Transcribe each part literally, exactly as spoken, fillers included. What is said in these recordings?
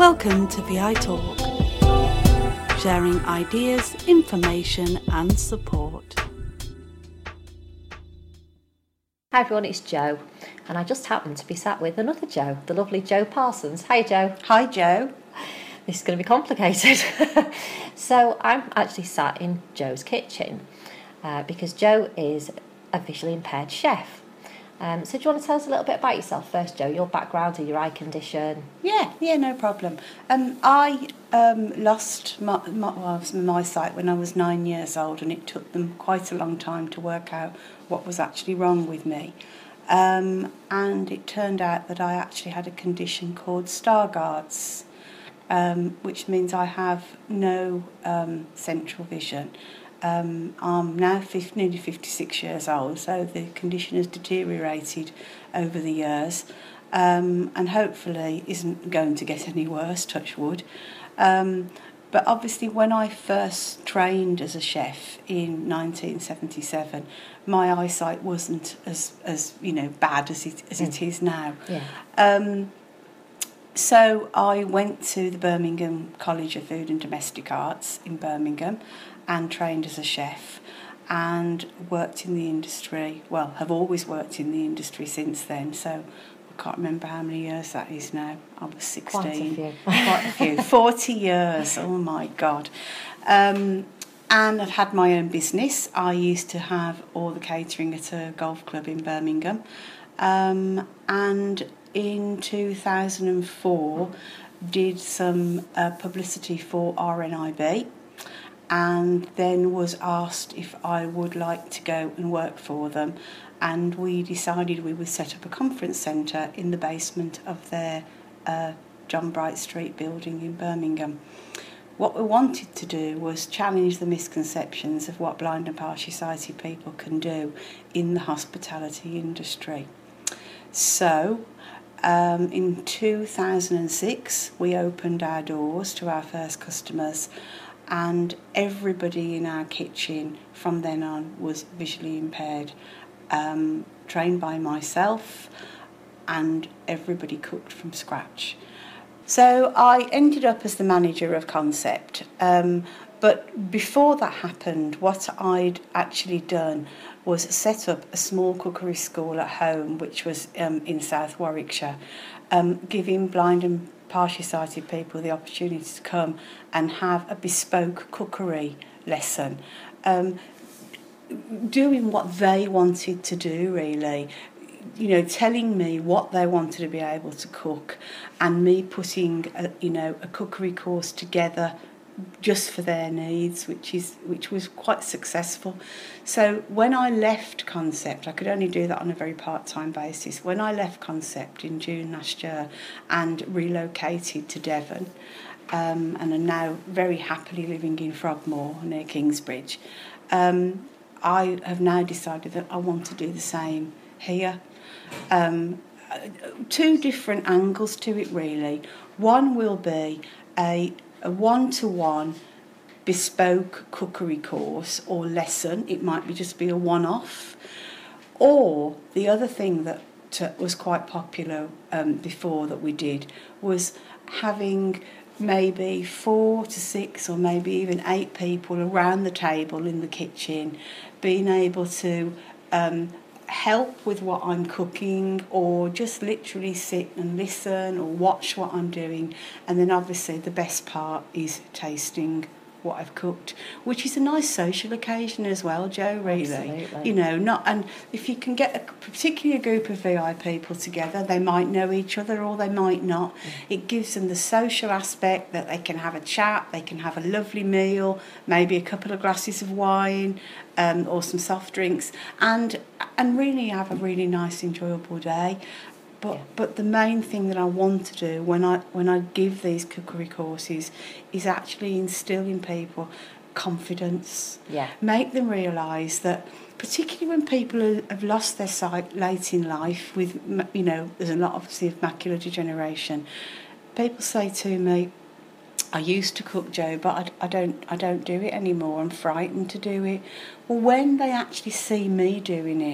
Welcome to V I Talk, sharing ideas, information and support. Hi everyone, it's Jo, and I just happened to be sat with another Jo, the lovely Jo Parsons. Hi Jo. Hi Jo. This is going to be complicated. So I'm actually sat in Jo's kitchen uh, because Jo is a visually impaired chef. Um, so do you want to tell us a little bit about yourself first, Jo, your background and your eye condition? Yeah, yeah, no problem. Um, I um, lost my, my, well, my sight when I was nine years old, and it took them quite a long time to work out what was actually wrong with me. Um, and it turned out that I actually had a condition called Stargardt's, um, which means I have no um, central vision. Um, I'm now fifty, nearly fifty-six years old, so the condition has deteriorated over the years, um, and hopefully isn't going to get any worse, touch wood. Um, but obviously when I first trained as a chef in nineteen seventy-seven, my eyesight wasn't as, as you know, bad as it, as mm. it is now. Yeah. Um, so I went to the Birmingham College of Food and Domestic Arts in Birmingham and trained as a chef and worked in the industry, well, have always worked in the industry since then, so I can't remember how many years that is now. I was sixteen. Quite a few. Quite a few. forty years, oh my God. Um, and I've had my own business. I used to have all the catering at a golf club in Birmingham. Um, and in two thousand four, did some uh, publicity for R N I B, and then was asked if I would like to go and work for them, and we decided we would set up a conference centre in the basement of their uh, John Bright Street building in Birmingham. What we wanted to do was challenge the misconceptions of what blind and partially sighted people can do in the hospitality industry. So um, in two thousand six we opened our doors to our first customers, and everybody in our kitchen from then on was visually impaired, um, trained by myself, and everybody cooked from scratch. So I ended up as the manager of Concept, um, but before that happened, what I'd actually done was set up a small cookery school at home, which was um, in South Warwickshire, um, giving blind and partially sighted people the opportunity to come and have a bespoke cookery lesson, um, doing what they wanted to do, really. You know, telling me what they wanted to be able to cook, and me putting a, you know, a cookery course together just for their needs, which is which was quite successful. So when I left Concept, I could only do that on a very part-time basis. When I left Concept in June last year and relocated to Devon, um, and am now very happily living in Frogmore near Kingsbridge, um, I have now decided that I want to do the same here. Um, two different angles to it, really. One will be a a one-to-one bespoke cookery course or lesson. It might be just be a one-off. Or the other thing that uh, was quite popular um, before that we did was having maybe four to six or maybe even eight people around the table in the kitchen, being able to um, help with what I'm cooking, or just literally sit and listen or watch what I'm doing. And then obviously the best part is tasting what I've cooked, which is a nice social occasion as well, Jo, really. Absolutely. You know, not and if you can get a, particularly a group of V I people together, they might know each other or they might not. Mm. It gives them the social aspect that they can have a chat, they can have a lovely meal, maybe a couple of glasses of wine, um, or some soft drinks, and and really have a really nice, enjoyable day. But, yeah. but the main thing that I want to do when I when I give these cookery courses is actually instill in people confidence. Yeah. Make them realise that, particularly when people have lost their sight late in life, with, you know, there's a lot obviously of macular degeneration. People say to me, I used to cook, Jo, but I, I don't I don't do it anymore. I'm frightened to do it. Well, when they actually see me doing it,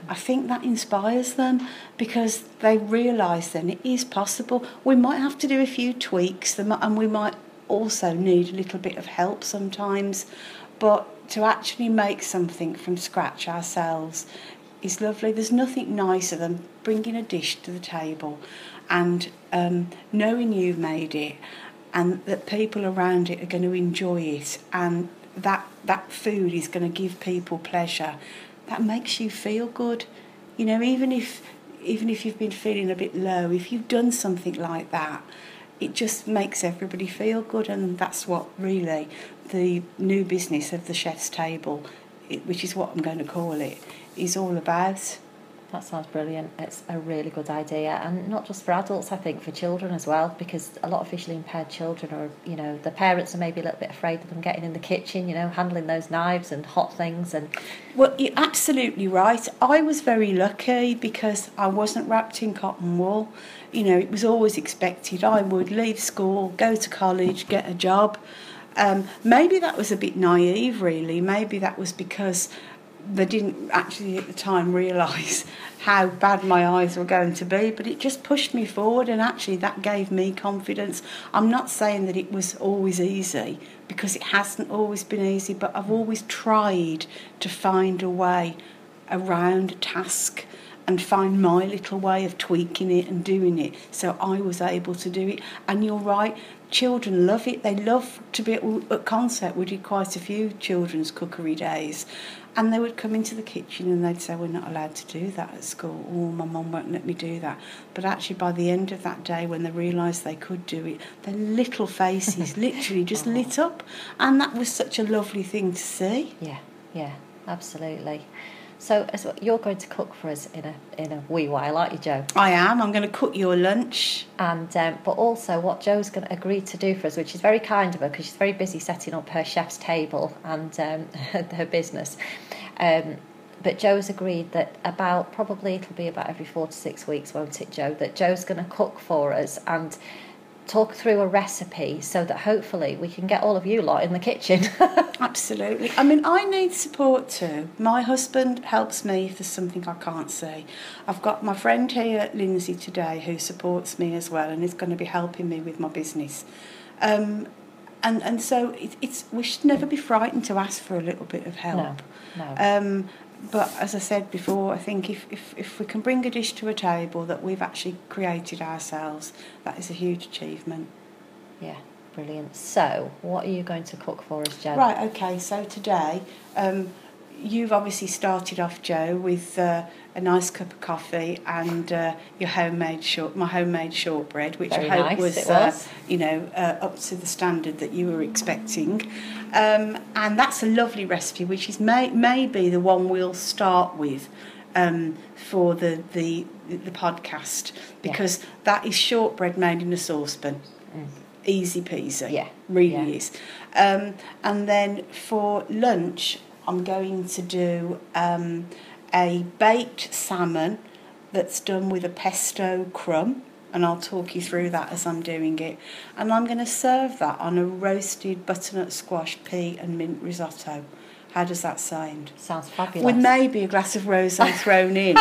I think that inspires them because they realise then it is possible. We might have to do a few tweaks and we might also need a little bit of help sometimes, but to actually make something from scratch ourselves is lovely. There's nothing nicer than bringing a dish to the table and um, knowing you've made it and that people around it are going to enjoy it, and that that food is going to give people pleasure. That makes you feel good. You know, even if even if you've been feeling a bit low, if you've done something like that, it just makes everybody feel good, and that's what really the new business of the Chef's Table, it, which is what I'm going to call it, is all about. That sounds brilliant. It's a really good idea, and not just for adults, I think for children as well, because a lot of visually impaired children are, you know, the parents are maybe a little bit afraid of them getting in the kitchen, you know, handling those knives and hot things. And well, you're absolutely right. I was very lucky because I wasn't wrapped in cotton wool. You know, it was always expected I would leave school, go to college, get a job. Um, maybe that was a bit naive, really. Maybe that was because they didn't actually at the time realise how bad my eyes were going to be, but it just pushed me forward, and actually that gave me confidence. I'm not saying that it was always easy, because it hasn't always been easy, but I've always tried to find a way around a task and find my little way of tweaking it and doing it, so I was able to do it. And you're right, children love it. They love to be at, at concert. We did quite a few children's cookery days, and they would come into the kitchen and they'd say, we're not allowed to do that at school. Oh, my mum won't let me do that. But actually by the end of that day, when they realised they could do it, their little faces literally just oh. lit up, and that was such a lovely thing to see. Yeah, yeah, absolutely. So as you're going to cook for us in a in a wee while, aren't you, Jo? I am. I'm going to cook your lunch. And um, but also what Jo's going to agree to do for us, which is very kind of her because she's very busy setting up her Chef's Table and um, her business. Um, but Jo's agreed that about, probably it'll be about every four to six weeks, won't it, Jo, that Jo's going to cook for us and talk through a recipe so that hopefully we can get all of you lot in the kitchen. Absolutely. I mean, I need support too. My husband helps me if there's something I can't see. I've got my friend here, Lindsay, today, who supports me as well and is going to be helping me with my business. Um, and, and so it, it's we should never be frightened to ask for a little bit of help. No, no. Um, but as I said before, I think if, if, if we can bring a dish to a table that we've actually created ourselves, that is a huge achievement. Yeah, brilliant. So, what are you going to cook for us, Jo? Right, okay, so today, um, you've obviously started off, Jo, with uh, a nice cup of coffee and uh, your homemade short, my homemade shortbread, which Very I hope nice, was, it uh, was. you know, uh, up to the standard that you were expecting. Um, and that's a lovely recipe, which is may, maybe the one we'll start with um, for the, the the podcast, because yeah. that is shortbread made in a saucepan. Mm. Easy peasy. Yeah. Really yeah. is. Um, and then for lunch, I'm going to do um, a baked salmon that's done with a pesto crumb, and I'll talk you through that as I'm doing it. And I'm going to serve that on a roasted butternut squash, pea and mint risotto. How does that sound? Sounds fabulous. With maybe a glass of rosé thrown in.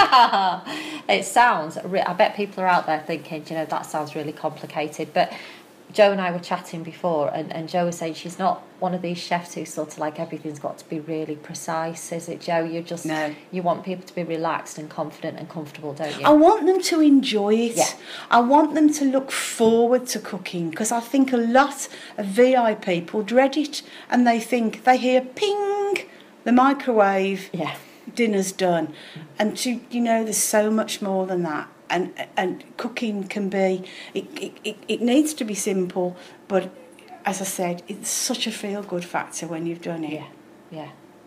It sounds, I bet people are out there thinking, you know, that sounds really complicated. But Jo and I were chatting before, and, and Jo was saying she's not one of these chefs who's sort of like everything's got to be really precise, is it, Jo? You just no. You want people to be relaxed and confident and comfortable, don't you? I want them to enjoy it. Yeah. I want them to look forward to cooking, because I think a lot of V I people dread it, and they think they hear ping, the microwave, yeah. dinner's done, and to you know, there's so much more than that. And and cooking can be, it, it, it needs to be simple, but as I said, it's such a feel-good factor when you've done it. Yeah, yeah.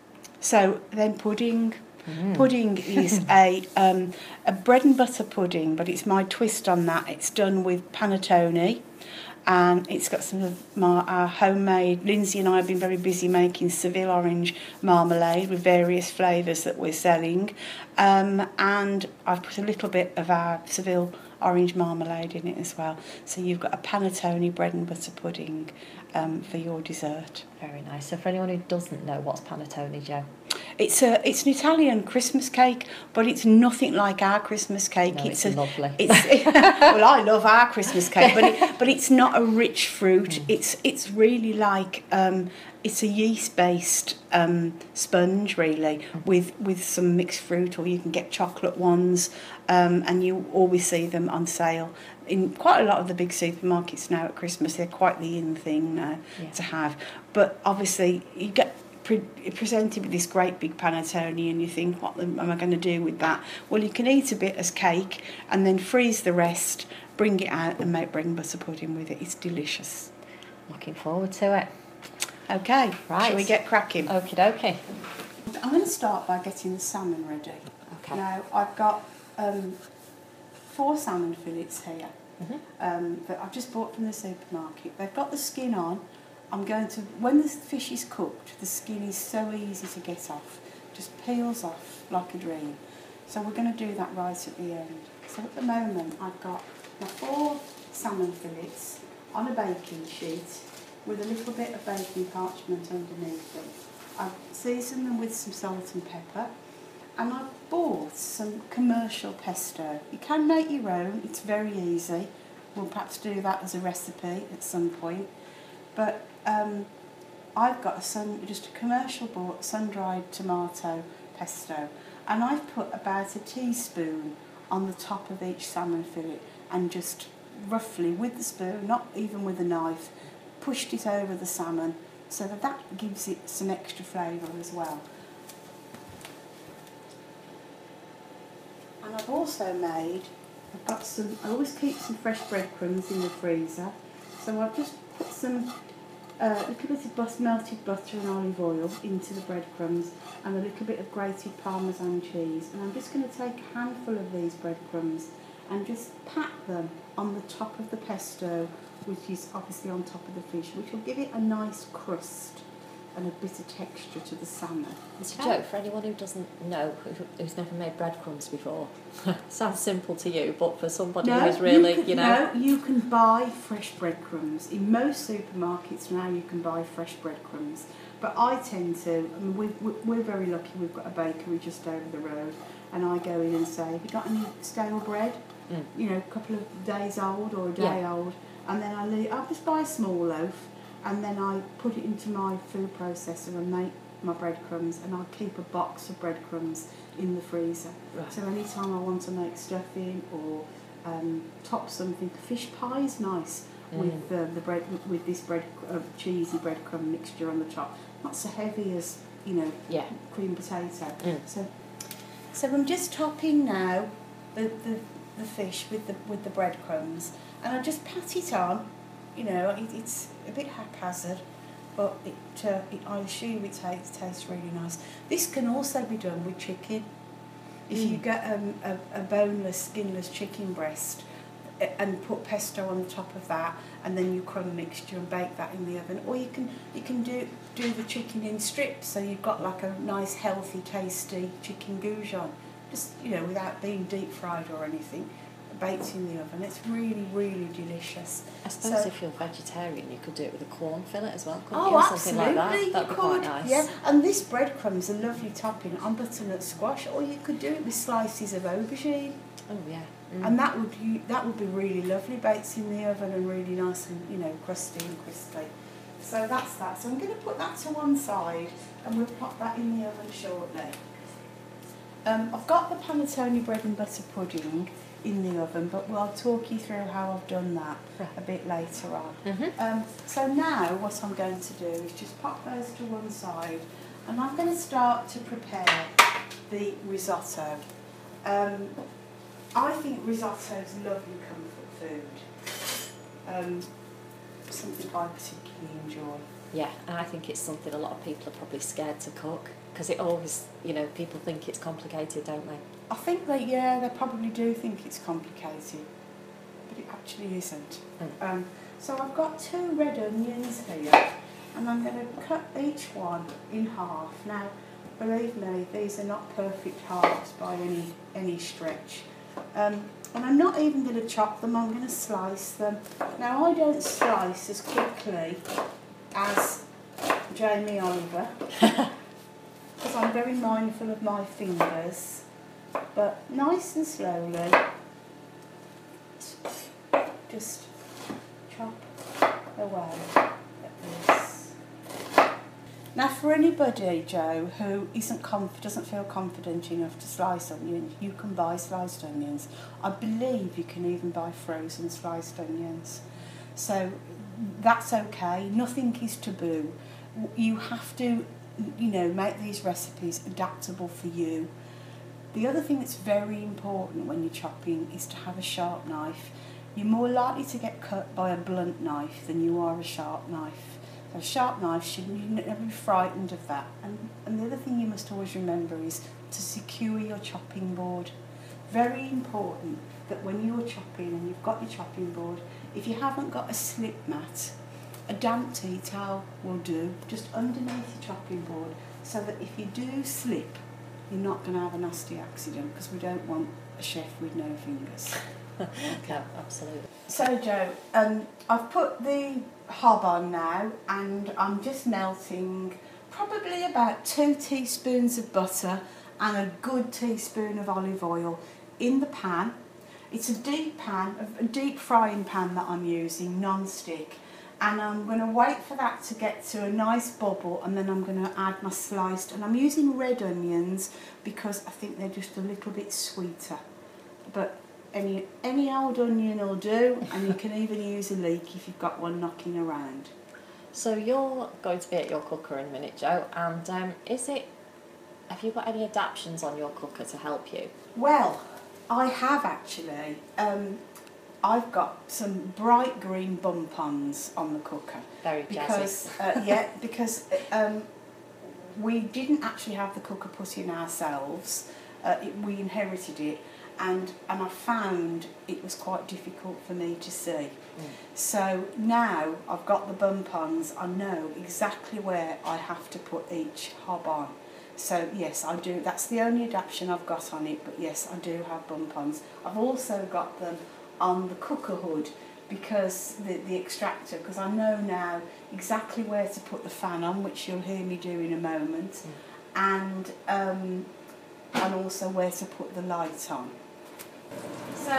So then pudding. Mm. Pudding is a um, a bread and butter pudding, but it's my twist on that. It's done with panettone, and it's got some of my our homemade. Lindsay and I have been very busy making Seville orange marmalade with various flavours that we're selling, um, and I've put a little bit of our Seville orange marmalade in it as well. So you've got a panettone bread and butter pudding um, for your dessert. Very nice. So for anyone who doesn't know, what's panettone, Jo? It's a it's an Italian Christmas cake, but it's nothing like our Christmas cake. No, it's, it's a, lovely. It's well, I love our Christmas cake, but it, but it's not a rich fruit. Mm. It's it's really like um, it's a yeast based um, sponge really mm. with with some mixed fruit, or you can get chocolate ones, um, and you always see them on sale in quite a lot of the big supermarkets now at Christmas. They're quite the in thing now yeah. to have, but obviously you get Pre- presented with this great big panettone and you think, what am I going to do with that? Well, you can eat a bit as cake and then freeze the rest, bring it out and make bread and butter pudding with it. It's delicious. Looking forward to it. Okay, right. Shall we get cracking? Okie dokie. I'm going to start by getting the salmon ready. Okay. Now, I've got um, four salmon fillets here mm-hmm. um, that I've just bought from the supermarket. They've got the skin on. I'm going to, when the fish is cooked, the skin is so easy to get off. Just peels off like a dream. So we're going to do that right at the end. So at the moment I've got my four salmon fillets on a baking sheet with a little bit of baking parchment underneath them. I've seasoned them with some salt and pepper, and I've bought some commercial pesto. You can make your own, it's very easy. We'll perhaps do that as a recipe at some point. But um, I've got a sun, just a commercial bought sun-dried tomato pesto, and I've put about a teaspoon on the top of each salmon fillet and just roughly with the spoon, not even with a knife, pushed it over the salmon so that that gives it some extra flavour as well. And I've also made, I've got some, I always keep some fresh breadcrumbs in the freezer, so I've just put some a uh, little bit of butter, melted butter and olive oil into the breadcrumbs and a little bit of grated Parmesan cheese, and I'm just going to take a handful of these breadcrumbs and just pat them on the top of the pesto, which is obviously on top of the fish, which will give it a nice crust and a bit of texture to the salmon. It's a joke for anyone who doesn't know, who's never made breadcrumbs before. Sounds simple to you, but for somebody no, who's really, you, can, you know... No, you can buy fresh breadcrumbs. In most supermarkets now you can buy fresh breadcrumbs. But I tend to, I mean, we, we, we're very lucky, we've got a bakery just over the road, and I go in and say, have you got any stale bread? Mm. You know, a couple of days old or a day yeah. old. And then I leave, I'll just buy a small loaf, and then I put it into my food processor and make my breadcrumbs, and I'll keep a box of breadcrumbs in the freezer. Right. So anytime I want to make stuffing or um, top something, fish pie is nice mm. with uh, the bread with this bread uh, cheesy breadcrumb mixture on the top. Not so heavy as you know yeah. cream potato. Mm. So so I'm just topping now the, the the fish with the with the breadcrumbs, and I just pat it on. You know, it, it's a bit haphazard, but it, uh, it, I assume it tastes, tastes really nice. This can also be done with chicken. If mm. you get um, a, a boneless, skinless chicken breast and put pesto on the top of that, and then your crumb mixture and bake that in the oven, or you can you can do do the chicken in strips, so you've got like a nice, healthy, tasty chicken goujon, just you know, without being deep fried or anything. Baked in the oven. It's really, really delicious. I suppose so, if you're vegetarian, you could do it with a corn fillet as well, couldn't oh, you? Or absolutely. Something like that. That'd be quite nice. Yeah, and this breadcrumb's a lovely topping on butternut squash, or you could do it with slices of aubergine. Oh yeah. Mm. And that would you, that would be really lovely, baked in the oven and really nice and you know crusty and crispy. So that's that. So I'm going to put that to one side, and we'll pop that in the oven shortly. Um, I've got the panettone bread and butter pudding in the oven, but we'll talk you through how I've done that right. a bit later on. Mm-hmm. Um, so now what I'm going to do is just pop those to one side, and I'm going to start to prepare the risotto. Um, I think risotto is lovely comfort food, um, something I particularly enjoy. Yeah, and I think it's something a lot of people are probably scared to cook, because it always, you know, people think it's complicated, don't they? I think that, yeah, they probably do think it's complicated, but it actually isn't. Mm. Um, so I've got two red onions here, and I'm going to cut each one in half. Now, believe me, these are not perfect halves by any, any stretch. Um, and I'm not even going to chop them, I'm going to slice them. Now, I don't slice as quickly as Jamie Oliver. Because because I'm very mindful of my fingers, but nice and slowly, just chop away at this. Now, for anybody, Joe, who isn't conf- doesn't feel confident enough to slice onions, you can buy sliced onions. I believe you can even buy frozen sliced onions. So that's okay. Nothing is taboo. You have to, you know, make these recipes adaptable for you. The other thing that's very important when you're chopping is to have a sharp knife. You're more likely to get cut by a blunt knife than you are a sharp knife. A sharp knife, should you never be frightened of that. And, and the other thing you must always remember is to secure your chopping board. Very important that when you're chopping and you've got your chopping board, if you haven't got a slip mat, a damp tea towel will do, just underneath your chopping board, so that if you do slip, you're not going to have a nasty accident, because we don't want a chef with no fingers. Okay, absolutely. So Joe, um, I've put the hob on now, and I'm just melting probably about two teaspoons of butter and a good teaspoon of olive oil in the pan. It's a deep pan, a deep frying pan that I'm using, non-stick, and I'm going to wait for that to get to a nice bubble, and then I'm going to add my sliced, and I'm using red onions because I think they're just a little bit sweeter, but Any, any old onion will do, and you can even use a leek if you've got one knocking around. So you're going to be at your cooker in a minute, Joe, and um, is it, have you got any adaptations on your cooker to help you? Well, I have actually. Um, I've got some bright green bun-pons on the cooker. Very because, jazzy. uh, yeah, because um, we didn't actually have the cooker put in ourselves. Uh, it, we inherited it. And, and I found it was quite difficult for me to see. Mm. So now I've got the bun-pons, I know exactly where I have to put each hob on. So yes, I do. That's the only adaptation I've got on it, but yes, I do have bun-pons. I've also got them on the cooker hood, because the, the extractor, because I know now exactly where to put the fan on, which you'll hear me do in a moment, mm. and, um, and also where to put the light on. So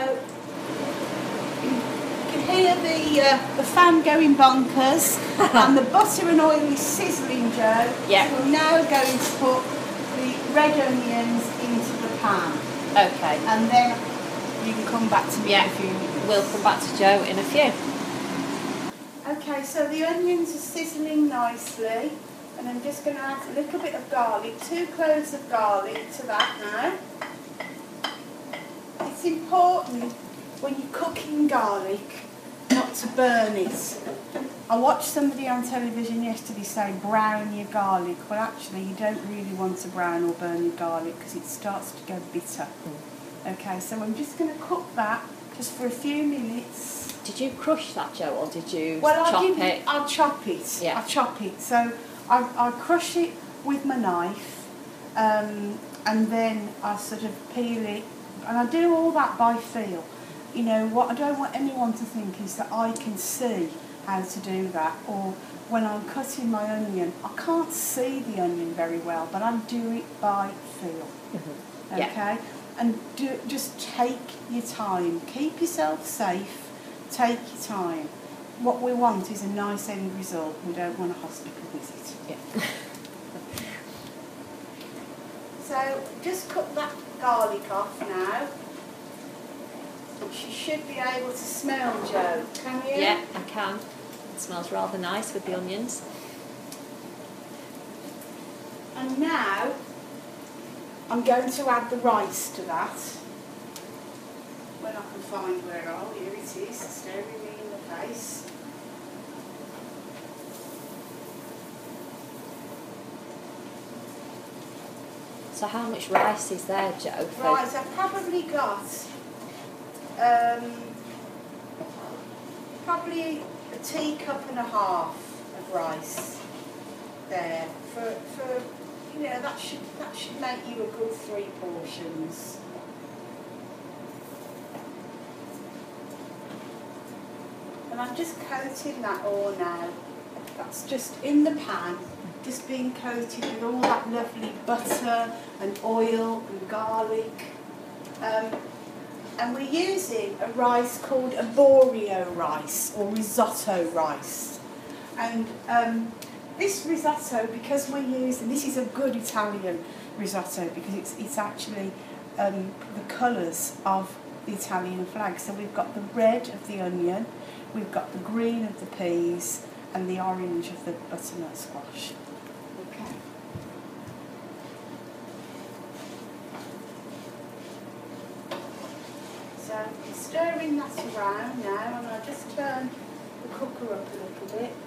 you can hear the uh, the fan going bonkers and the butter and oil is sizzling, Joe. Yeah. So we're now going to put the red onions into the pan. Okay. And then you can come back to me yeah. in a few minutes. We'll come back to Joe in a few. Okay, so the onions are sizzling nicely, and I'm just going to add a little bit of garlic, two cloves of garlic to that now. It's important when you're cooking garlic not to burn it. I watched somebody on television yesterday say brown your garlic. Well, actually you don't really want to brown or burn your garlic because it starts to go bitter. Mm. Okay, so I'm just going to cook that just for a few minutes. Did you crush that, Joe, or did you well, chop I didn't, it? I'll chop it. Yeah. I'll chop it. So I, I crush it with my knife, um, and then I sort of peel it. And I do all that by feel. You know, what I don't want anyone to think is that I can see how to do that, or when I'm cutting my onion, I can't see the onion very well, but I do it by feel. Mm-hmm. Okay? Yeah. And do, just take your time. Keep yourself safe. Take your time. What we want is a nice end result. We don't want a hospital visit. Yeah. So just cut that garlic off now. You should be able to smell, Joe. Can you? Yeah, I can. It smells rather nice with the onions. And now I'm going to add the rice to that. When I can find where, oh, here it is, staring me in the face. So how much rice is there, Joe? Right, I've probably got um, probably a teacup and a half of rice there. For, for you know, that should that should make you a good three portions. And I'm just coating that all now That's just in the pan, just being coated with all that lovely butter and oil and garlic. Um, and we're using a rice called a Borio rice or risotto rice. And um, this risotto, because we're using, this is a good Italian risotto because it's, it's actually um, the colours of the Italian flag. So we've got the red of the onion, we've got the green of the peas, and the orange of the butternut squash. Okay. So I'm stirring that around now, and I'll just turn the cooker up a little bit.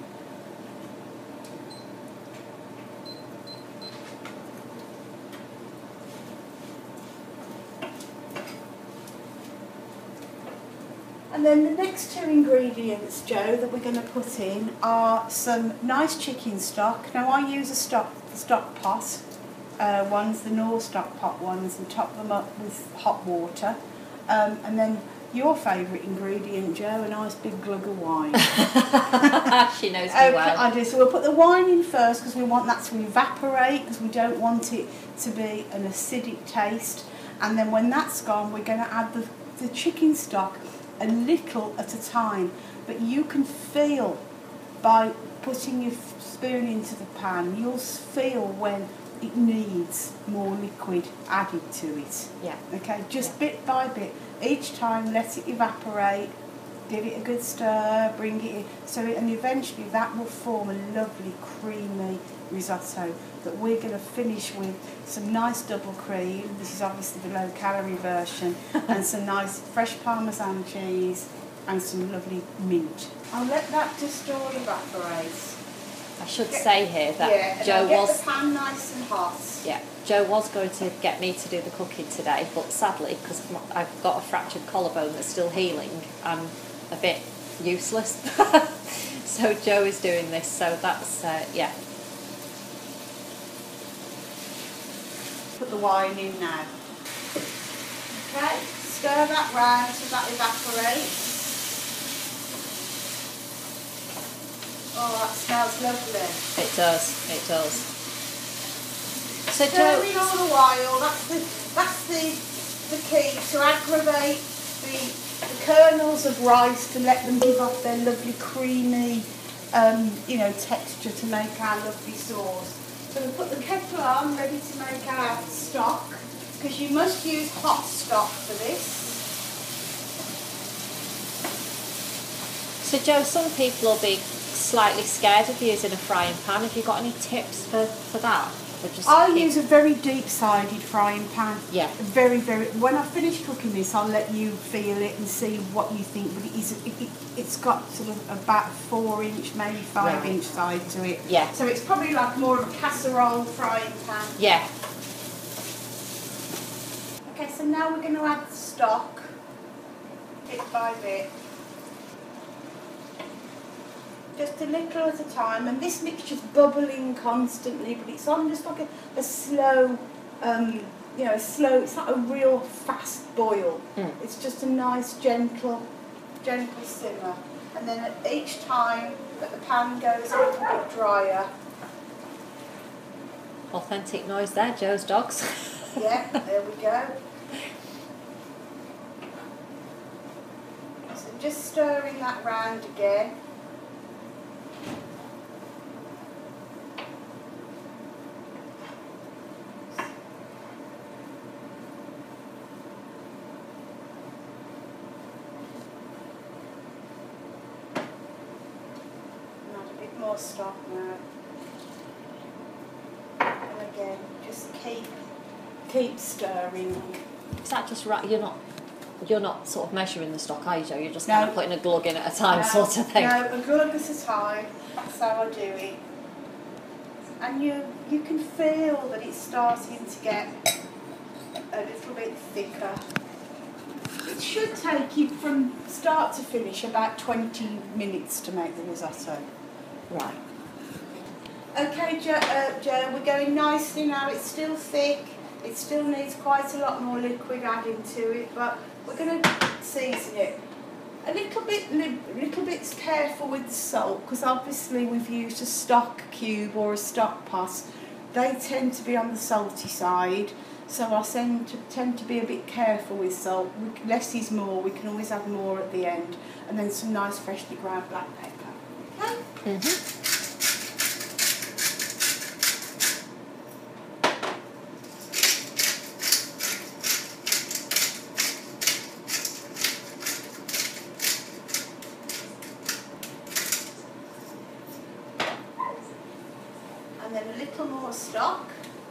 And then the next two ingredients, Jo, that we're going to put in are some nice chicken stock. Now I use a stock stock pot, uh, ones, the Knorr stock pot ones, and top them up with hot water. Um, and then your favourite ingredient, Jo, a nice big glug of wine. She knows me okay, well. I do. So we'll put the wine in first because we want that to evaporate because we don't want it to be an acidic taste. And then when that's gone, we're going to add the, the chicken stock a little at a time, but you can feel by putting your spoon into the pan, you'll feel when it needs more liquid added to it. Yeah. Okay, just Yeah. bit by bit. Each time let it evaporate, give it a good stir, bring it in, so it, and eventually that will form a lovely creamy risotto that we're going to finish with some nice double cream. This is obviously the low calorie version, and some nice fresh Parmesan cheese and some lovely mint. I'll let that just all evaporate. I should Get, say here that yeah, and Jo I'll get was the pan nice and hot. yeah Jo was going to get me to do the cooking today, but sadly, because I've got a fractured collarbone that's still healing, I'm a bit useless. So Jo is doing this. So that's uh, yeah. Put the wine in now. Okay, stir that round so that evaporates. Oh, that smells lovely. It does. It does. So Stirring Jo, all the while, that's the, that's the, the key, to aggravate the, the kernels of rice, to let them give off their lovely creamy um, you know, texture to make our lovely sauce. So we put the kettle on, ready to make our stock, because you must use hot stock for this. so Jo, some people will be slightly scared of using a frying pan. Have you got any tips for, for that? Or just I keep- use a very deep-sided frying pan. Yeah. Very, very. When I finish cooking this, I'll let you feel it and see what you think. But it is, it, it, it's got sort of about four inch, maybe five Right. inch side to it. Yeah. So it's probably like more of a casserole frying pan. Yeah. Okay, so now we're going to add the stock, bit by bit. Just a little at a time, and this mixture's bubbling constantly, but it's on just like a, a slow, um, you know, a slow, it's not a real fast boil. Mm. It's just a nice, gentle, gentle simmer. And then at each time that the pan goes a little bit drier, Authentic noise there, Jo's dogs. yeah, there we go. So just stirring that round again. More stock now. And again, just keep keep stirring. Is that just right? You're not, you're not sort of measuring the stock, are you, Jo? You're just No. kind of putting a glug in at a time, No, sort of thing. No, a glug at a time. That's how I do it. And you you can feel that it's starting to get a little bit thicker. It should take you from start to finish about twenty minutes to make the risotto. Right. Okay, Jo, uh, Jo, we're going nicely now. It's still thick. It still needs quite a lot more liquid added to it, but we're going to season it. A little bit, li- little bit careful with the salt, because obviously we've used a stock cube or a stock pot. They tend to be on the salty side, so I tend to, tend to be a bit careful with salt. We, less is more. We can always add more at the end, and then some nice freshly ground black pepper. Okay. Mm-hmm. And then a little more stock.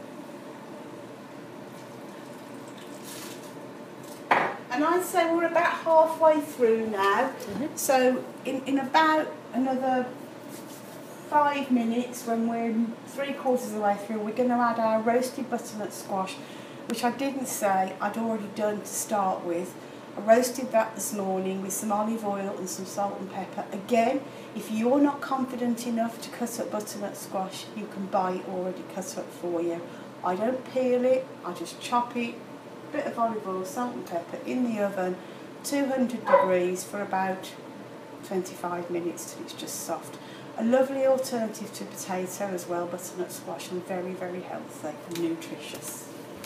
And I'd say we're about halfway through now. Mm-hmm. So in, in about another five minutes, when we're three quarters of the way through, we're going to add our roasted butternut squash, which I didn't say I'd already done to start with. I roasted that this morning with some olive oil and some salt and pepper. Again, if you're not confident enough to cut up butternut squash, you can buy it already cut up for you. I don't peel it, I just chop it, bit of olive oil, salt and pepper in the oven, two hundred degrees for about twenty-five minutes till it's just soft. A lovely alternative to potato as well, butternut squash, and very, very healthy and nutritious.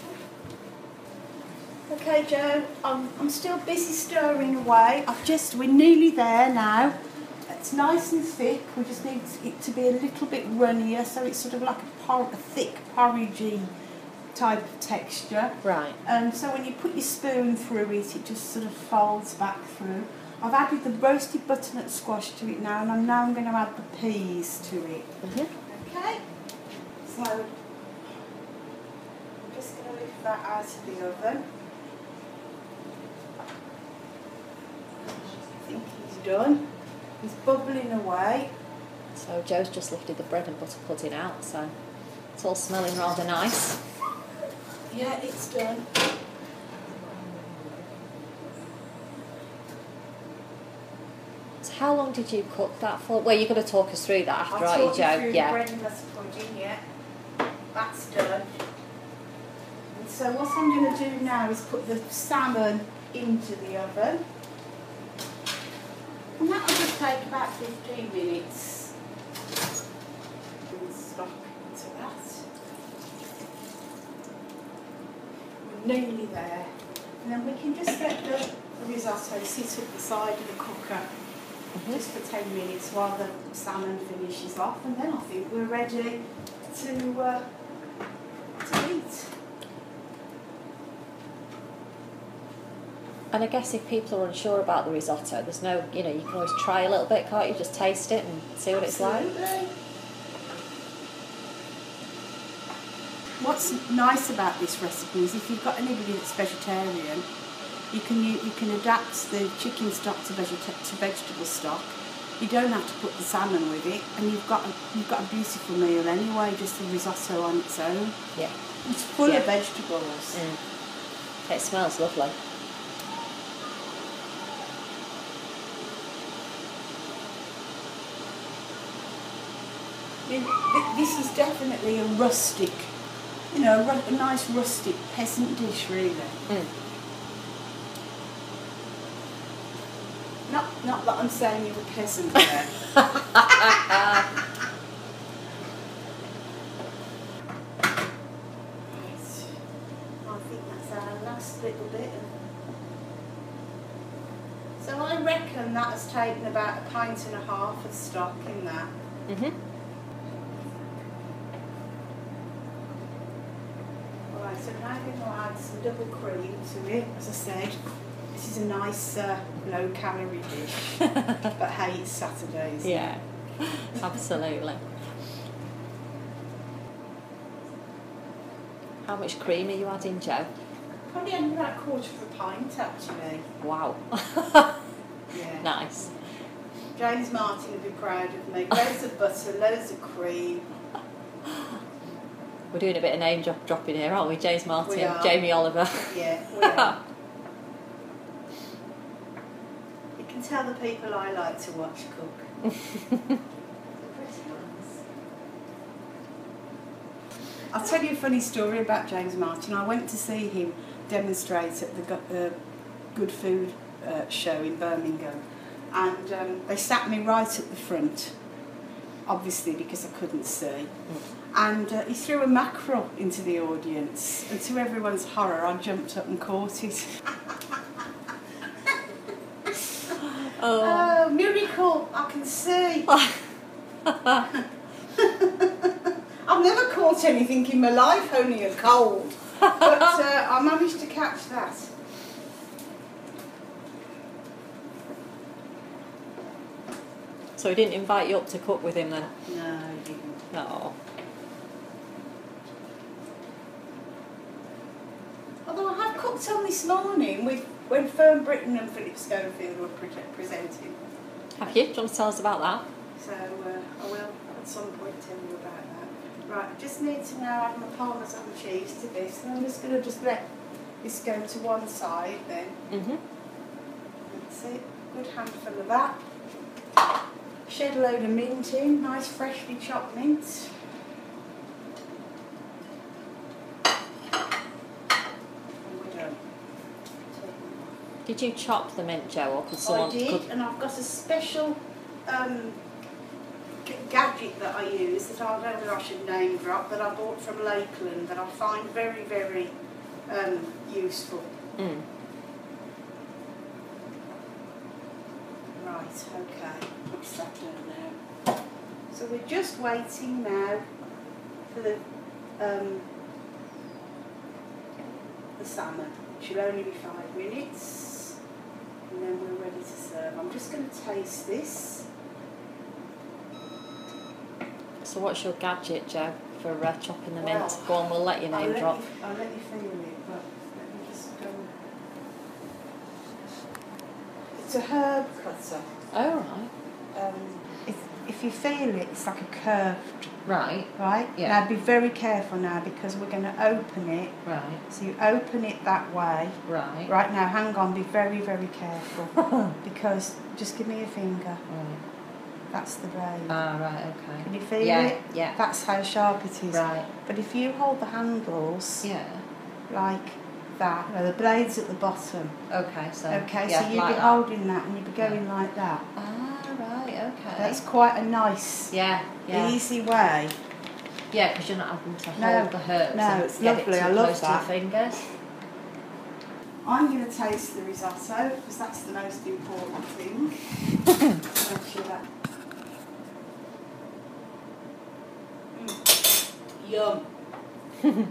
Okay, Joe, I'm, I'm still busy stirring away. I've just, we're nearly there now. It's nice and thick. We just need it to be a little bit runnier, so it's sort of like a, por- a thick porridgey type of texture. Right. Um, so when you put your spoon through it, it just sort of folds back through. I've added the roasted butternut squash to it now, and I'm now I'm going to add the peas to it. Mm-hmm. Okay. So I'm just going to lift that out of the oven. I think he's done. He's bubbling away. So Joe's just lifted the bread and butter pudding out, so it's all smelling rather nice. Yeah, it's done. So how long did you cook that for? Well, you're going to talk us through that after, I'll aren't you, talk you Joe? through Yeah. the bread and butter pudding, yeah. That's done. And so what I'm going to do now is put the salmon into the oven. And that will just take about fifteen minutes. We'll stock into that. We're nearly there. And then we can just let the risotto sit at the side of the cooker Mm-hmm. just for ten minutes while the salmon finishes off, and then I think we're ready to, uh, to eat. And I guess if people are unsure about the risotto, there's no, you know, you can always try a little bit, can't you? Just taste it and see what it's like. Absolutely. What's nice about this recipe is if you've got anybody that's vegetarian, you can you, you can adapt the chicken stock to, vegeta- to vegetable stock. You don't have to put the salmon with it, and you've got a, you've got a beautiful meal anyway. Just the risotto on its own. Yeah. It's full Yeah. of vegetables. Mm. It smells lovely. I mean, th- this is definitely a rustic, you know, a, ru- a nice rustic peasant dish, really. Mm. Not, not that I'm saying you're a peasant there. I think that's our last little bit. So I reckon that has taken about a pint and a half of stock in that. Mm-hmm. Right, so now I'm going to add some double cream to it. As I said, this is a nice uh, low calorie dish, but hey, it's Saturday, isn't it? Yeah, absolutely. How much cream are you adding, Joe? Probably only about a quarter of a pint, actually. Wow. Yeah. Nice. James Martin would be proud of me. Loads of butter, loads of cream. We're doing a bit of name drop dropping here, aren't we? James Martin, We are. Jamie Oliver. Yeah, we are. You can tell the people I like to watch cook. I'll tell you a funny story about James Martin. I went to see him demonstrate at the Go- uh, Good Food uh, show in Birmingham, and um, they sat me right at the front, obviously because I couldn't see. Mm. And uh, he threw a mackerel into the audience, and to everyone's horror, I jumped up and caught it. oh. oh, miracle! I can see. I've never caught anything in my life, only a cold. But uh, I managed to catch that. So he didn't invite you up to cook with him then? No, he didn't. No. Although I have cooked on this morning with when Fern Britton and Philip Schofield were pre presenting. Have you? Do you want to tell us about that? So uh, I will at some point tell you about that. Right, I just need to now add my Parmesan cheese to this, and I'm just going to just let this go to one side then. Mm-hmm. That's it. Good handful of that. Shed a load of mint in, nice freshly chopped mint. Did you chop the mint, Jo, or could someone... I did, could... and I've got a special um, g gadget that I use that I don't know whether I should name drop, that I bought from Lakeland that I find very, very um, useful. Mm. Right, okay, put that down now. So we're just waiting now for the, um, the salmon. It should only be five minutes. And then we're ready to serve. I'm just going to taste this. So what's your gadget, Jo, for uh, chopping the Well, mint? Go on, we'll let your name I'll let drop. You, I'll let you feel it, but let me just go. It's a herb cutter. Oh, right. Um, if, if you feel it, it's like a curved. Right. Right? Yeah. Now be very careful now because we're going to open it. Right. So you open it that way. Right. Right now, hang on, be very, very careful. Because, just give me your finger. Right. That's the blade. Ah, right, okay. Can you feel yeah, it? Yeah. That's how sharp it is. Right. But if you hold the handles Yeah. like that, no, the blade's at the bottom. Okay, so... Okay, yeah, so you'd like be that. holding that and you'd be going Yeah. like that. Ah, right, okay. That's quite a nice, yeah, yeah. easy way. Yeah, because you're not having to No, hold the herbs no, and it's get lovely, it too I love close that. to your fingers. I'm going to taste the risotto because that's the most important thing. Make sure that. Mm. Yum.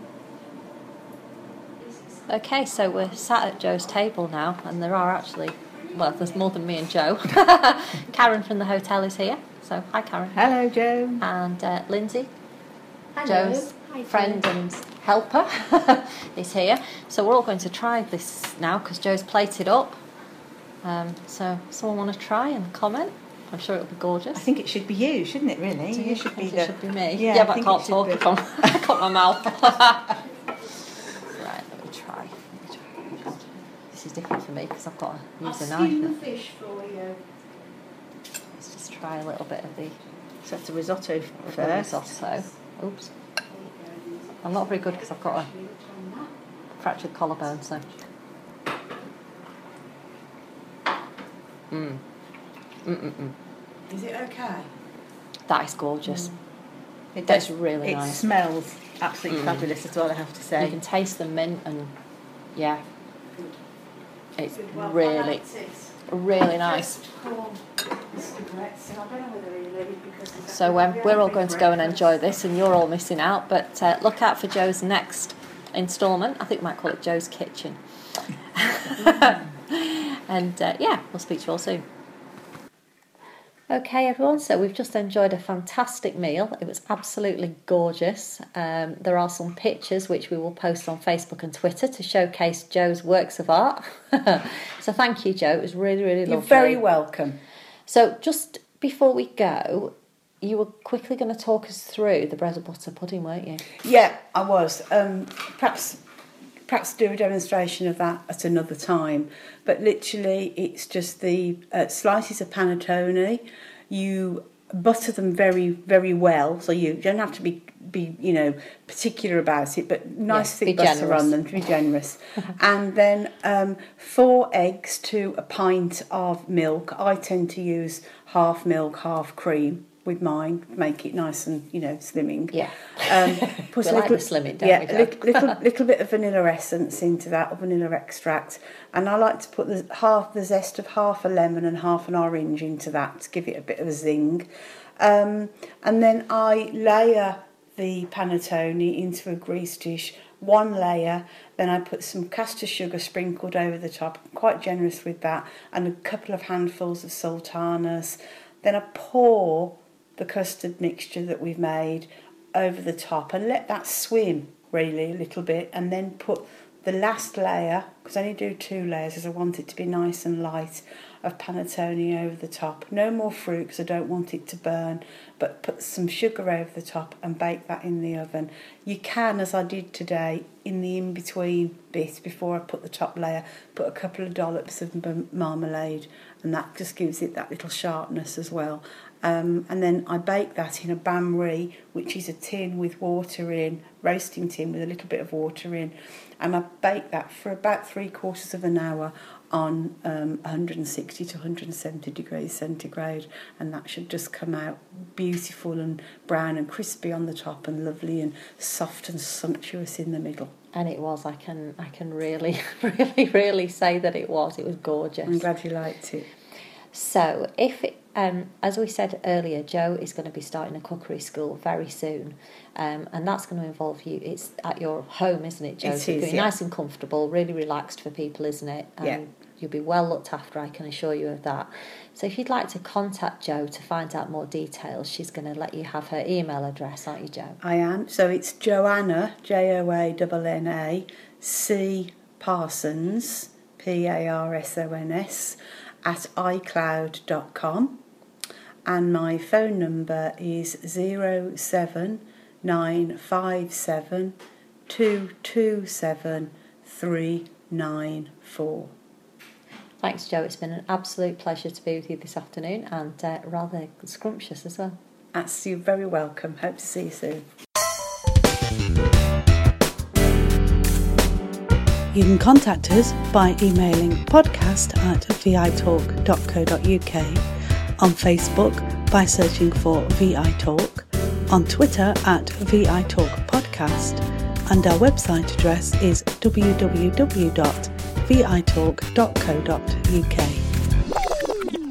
Okay, so we're sat at Jo's table now, and there are actually, well, there's more than me and Jo. Karen from the hotel is here. So, hi Karen. Hello, Jo. And uh, Lindsay, Hello. Jo's Hi, friend Jo. and helper, is here. So we're all going to try this now because Jo's plated up. Um, so, someone want to try and comment? I'm sure it'll be gorgeous. I think it should be you, shouldn't it, really? Do You should be think the... it should be me. Yeah, Yeah, I but I think can't it should talk be. if I'm, I cut my mouth. Right, let me try. Let me try. This is different for me because I've got to I'll use a skin knife. the fish for you. Let's just try a little bit of the So that's a risotto of the first. risotto. Oops. I'm not very good because I've got a fractured collarbone, so. Mm. Mm-mm-mm. Is it okay? That is gorgeous. It That's does, really it nice. smells absolutely Mm. fabulous as well, I have to say. You can taste the mint and, yeah, it's Good. Well, I really, liked it. really nice. Just call Mister Gretz, and I don't know whether he'll leave because he's So um, having we're all big going to go and breakfast. enjoy this, and you're all missing out. But uh, look out for Jo's next instalment. I think we might call it Jo's Kitchen. And uh, yeah, we'll speak to you all soon. Okay, everyone, so we've just enjoyed a fantastic meal. It was absolutely gorgeous. Um, there are some pictures which we will post on Facebook and Twitter to showcase Jo's works of art. So thank you, Jo. It was really, really lovely. You're very welcome. So just before we go, you were quickly going to talk us through the bread and butter pudding, weren't you? Yeah, I was. Um, perhaps, perhaps do a demonstration of that at another time. But literally, it's just the uh, slices of panettone. You butter them very, very well. So you don't have to be, be you know, particular about it, but nice Yeah, thick be butter generous. on them to be generous. And then um, four eggs to a pint of milk. I tend to use half milk, half cream with mine. Make it nice and, you know, slimming. Yeah. Um, put We a like little, the slimming, don't yeah, we, a Jo? little, little, little bit of vanilla essence into that, or vanilla extract. And I like to put the half the zest of half a lemon and half an orange into that to give it a bit of a zing. Um, and then I layer the panettone into a grease dish, one layer, then I put some caster sugar sprinkled over the top, I'm quite generous with that, and a couple of handfuls of sultanas. Then I pour the custard mixture that we've made over the top and let that swim really a little bit, and then put the last layer, because I only do two layers because I want it to be nice and light, of panettone over the top. No more fruit because I don't want it to burn, but put some sugar over the top and bake that in the oven. You can, as I did today, in the in-between bit before I put the top layer, put a couple of dollops of m- marmalade, and that just gives it that little sharpness as well. Um, and then I bake that in a bain-marie, which is a tin with water in, roasting tin with a little bit of water in, and I bake that for about three quarters of an hour on um, one hundred sixty to one hundred seventy degrees centigrade, and that should just come out beautiful and brown and crispy on the top and lovely and soft and sumptuous in the middle. And it was, I can I can really, really, really say that it was. It was gorgeous. I'm glad you liked it. So, if it, um, as we said earlier, Jo is going to be starting a cookery school very soon, um, and that's going to involve you. It's at your home, isn't it, Jo? It So is, it's gonna be yeah. nice and comfortable, really relaxed for people, isn't it? Um, Yeah. You'll be well looked after, I can assure you of that. So, if you'd like to contact Jo to find out more details, she's going to let you have her email address, aren't you, Jo? I am. So it's Joanna, J O A N N A, C Parsons, P A R S O N S, at icloud dot com. And my phone number is zero seven nine five seven two two seven three nine four. Thanks, Jo. It's been an absolute pleasure to be with you this afternoon, and uh, rather scrumptious as well. That's you're very welcome. Hope to see you soon. You can contact us by emailing podcast at v i talk dot co dot u k, on Facebook by searching for V I Talk, on Twitter at V I Talk Podcast, and our website address is w w w dot v i talk dot co dot u k.